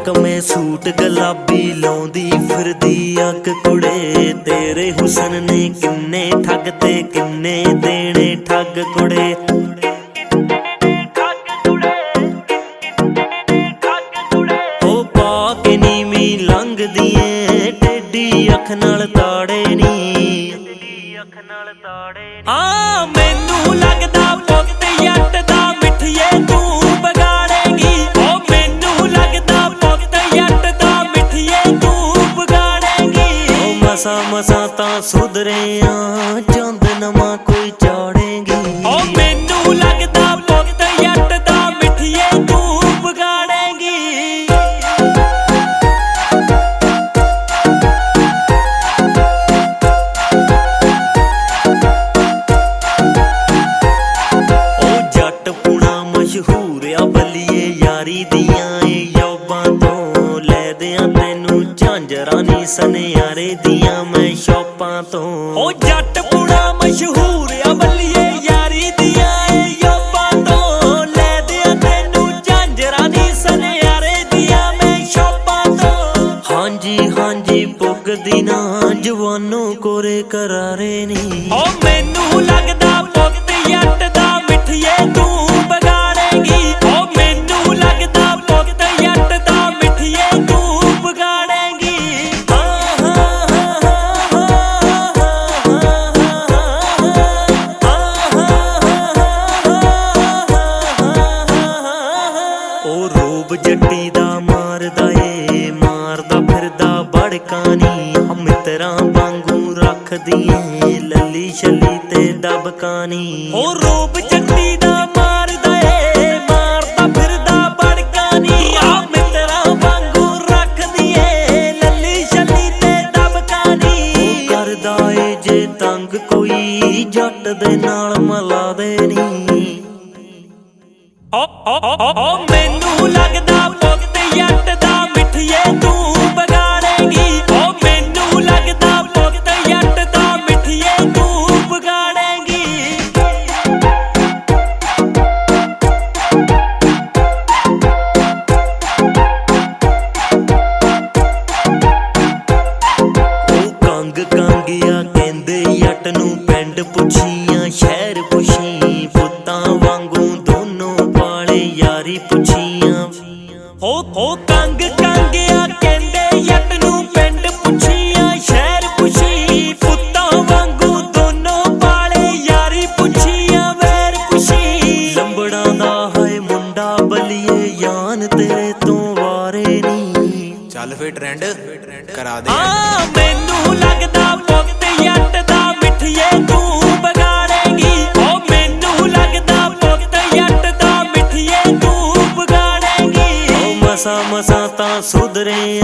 ਮਹਿਕਮੇ ਸੂਟ ਗੁਲਾਬੀ ਲਾਉਂਦੀ ਫਿਰਦੀ ਅੱਗ ਕੁੜੇ। ਤੇਰੇ ਹੁਸਨ ਨੇ ਕਿੰਨੇ ਠੱਗ ਤੇ ਕਿੰਨੇ ਦੇਣੇ ਠੱਗ ਕੁੜੇ। ਉਹ ਪਾ ਕੇ ਨੀਵੀਂ ਲੰਘਦੀ ਏ ਟੇਢੀ ਅੱਖ ਨਾਲ ਤਾੜੇ ਨੀ। ਆ ਮੈਨੂੰ ਲੱਗਦਾ ਪੁੱਤ ਜੱਟ ਦਾ ਮਿੱਠੀਏ ਤੂੰ ਵਿਗਾੜੇਂਗੀ। ਉਹ ਮੈਨੂੰ ਲੱਗਦਾ ਪੁੱਤ ਜੱਟ ਦਾ ਮਿੱਠੀਏ ਤੂੰ ਵਿਗਾੜੇਂਗੀ। ਉਹ ਮਸਾਂ ਮਸਾਂ ਤਾਂ ਸੁਧਰੇ ਆ ਚੰਦ ਨਵਾਂ ਕੋਈ ਚਾੜੇਂਗੀ। ਉਹ ਮੈਨੂੰ ਲੱਗਦਾ ਪੁੱਤ ਜੱਟ ਦਾ ਮਿੱਠੀਏ ਤੂੰ ਵਿਗਾੜੇਂਗੀ। ਮਸ਼ਹੂਰ ਆ ਬੱਲੀਏ ਯਾਰੀ ਦੀਆਂ ਏ ਯੋਬਾਂ ਤੋਂ। ਲੈ ਦਿਆਂ ਤੈਨੂੰ ਝਾਂਜਰਾਂ ਨੀ ਸੁਨਿਆਰੇ ਦੀਆਂ ਮੈਂ ਸ਼ੌਪਾਂ ਤੋਂ। ਉਹ ਜੱਟ ਪੁਣਾ ਮਸ਼ਹੂਰ ਆ ਬੱਲੀਏ ਯਾਰੀ ਦੀਆਂ ਏ ਯੋਬਾਂ ਤੋਂ। ਲੈ ਦਿਆਂ ਤੈਨੂੰ ਝਾਂਜਰਾਂ ਨੀ ਸੁਨਿਆਰੇ ਦੀਆਂ ਮੈਂ ਸ਼ੌਪਾਂ ਤੋਂ। ਹਾਂਜੀ ਹਾਂਜੀ ਪੁੱਗਦੀ ਨਾ ਜਵਾਨੋਂ ਕੋਰੇ ਕਰਾਰੇ ਨੀ। ਉਹ ਮੈਨੂੰ ਲੱਗਦਾ ਪੁੱਤ ਜੱਟ ਦਾ ਮਿੱਠੀਏ ਤੂੰ ਵਿਗਾੜੇਂਗੀ। ਉਹ ਮੈਨੂੰ ਲੱਗਦਾ ਪੁੱਤ ਜੱਟ ਦਾ ਮਿੱਠੀਏ ਤੂੰ ਵਿਗਾੜੇਂਗੀ। ਉਹ ਰੂਪ ਜੱਟੀ ਦਾ ਮਾਰਦਾ ਏ ਮਾਰਦਾ ਫਿਰਦਾ ਬੜਕਾ ਨੀ। ਮਿੱਤਰਾਂ ਵਾਂਗੂ ਰੱਖਦੀ ਏ ਲੱਲੀ ਛੱਲੀ ਤੇ ਦਬਕਾ ਨੀ। ਉਹ ਰੂਪ ਜੱਟੀ ਦਾ ਮਾਰਦਾ ਏ ਮਾਰਦਾ ਫਿਰਦਾ ਬੜਕਾ ਨੀ। ਆ ਮਿੱਤਰਾਂ ਵਾਂਗੂ ਰੱਖਦੀ ਏ ਲੱਲੀ ਛੱਲੀ ਤੇ ਦਬਕਾ ਨੀ। ਉਹ ਕਰਦਾ ਏ ਜੇ ਤੰਗ ਕੋਈ ਜੱਟ ਦੇ ਨਾਲ ਮਿਲਾ ਦੇ ਨੀ। ਓ ਮੈਨੂੰ ਲੱਗਦਾ ਪੁੱਤ ਜੱਟ ਦਾ ਮਿੱਠੀਏ ਤੂੰ ਵਿਗਾੜੇਂਗੀ। ਓ ਮੈਨੂੰ ਲੱਗਦਾ ਪੁੱਤ ਜੱਟ ਦਾ ਮਿੱਠੀਏ ਤੂੰ ਵਿਗਾੜੇਂਗੀ। ਉਹ ਕੰਗ ਕੰਗਿਆ ਕਹਿੰਦੇ ਜੱਟ ਨੂੰ ਪਿੰਡ ਪੁੱਛੀਆਂ ਸ਼ਹਿਰ ਪੁੱਛੀ। ਪੁੱਤਾਂ ਵਾਂਗੂ ਦੋਨੋਂ ਪਾਲੇ ਯਾਰੀ ਪੁੱਛੀਆਂ। ਹੋ ਕੰਗ ਕੰਗਿਆ ਕਹਿੰਦੇ ਜੱਟ ਨੂੰ ਪਿੰਡ ਪੁੱਛੀਆਂ ਸ਼ਹਿਰ ਪੁੱਛੀ। ਪੁੱਤਾਂ ਵਾਂਗੂ ਦੋਨੋਂ ਪਾਲੇ ਯਾਰੀ ਪੁੱਛੀਆਂ ਵੈਰ ਪੁੱਛੀ। ਲੰਬੜਾਂ ਦਾ ਹੈ ਮੁੰਡਾ ਬੱਲੀਏ ਜਾਨ ਤੇਰੇ ਤੋਂ ਵਾਰੇ ਨੀ। ਚੱਲ ਫੇ ਟ੍ਰੈਂਡ ਕਰਾ ਦੇ। ਆ ਮੈਨੂੰ ਲੱਗਦਾ ਪੁੱਤ ਜੱਟ ਦਾ ਮਿੱਠੀਏ ਤੂੰ ਵਿਗਾੜੇਂਗੀ। ਉਹ ਮੈਨੂੰ ਲੱਗਦਾ ਪੁੱਤ ਜੱਟ ਦਾ ਮਿੱਠੀਏ ਤੂੰ ਵਿਗਾੜੇਂਗੀ। ਉਹ ਮਸਾਂ ਮਸਾਂ ਤਾਂ ਸੁਧਰੇ